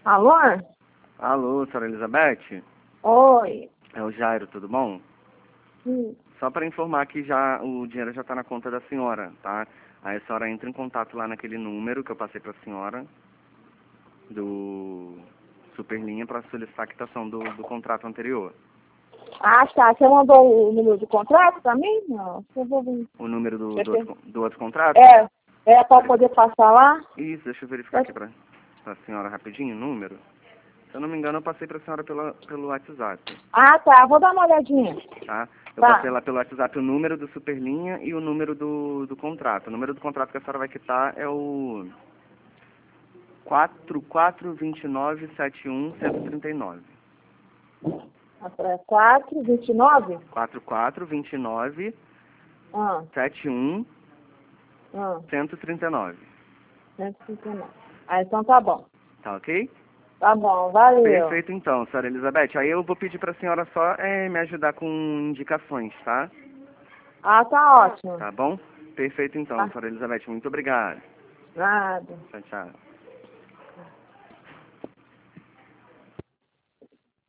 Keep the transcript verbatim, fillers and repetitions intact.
Alô? Alô, senhora Elizabeth? Oi. É o Jairo, tudo bom? Hum. Só para informar que já o dinheiro já está na conta da senhora, tá? Aí a senhora entra em contato lá naquele número que eu passei para a senhora, do Superlinha, para solicitar a quitação do, do contrato anterior. Ah, tá. Você mandou o número do contrato pra mim? Não. Eu vou ver. O número do, Quer do, ver? outro, do outro contrato? É, é pra poder passar lá? Isso, deixa eu verificar aqui para a senhora rapidinho o número. Se eu não me engano, eu passei para a senhora pela, pelo WhatsApp, Ah, tá. Vou dar uma olhadinha. tá? Eu Tá. passei lá pelo WhatsApp o número do Superlinha e o número do, do contrato. O número do contrato que a senhora vai quitar é o quatro quatro dois nove sete um um zero três nove. É quatro, vinte e nove? quatro quatro dois nove Ah, sete um ah. um zero três nove. cento e cinquenta e nove. Ah, então tá bom. Tá ok? Tá bom, valeu. Perfeito então, senhora Elizabeth. Aí eu vou pedir para a senhora só é, me ajudar com indicações, tá? Ah, tá ótimo. Tá bom? Perfeito então, Tá. senhora Elizabeth. Muito obrigado. Nada. Tchau, tchau.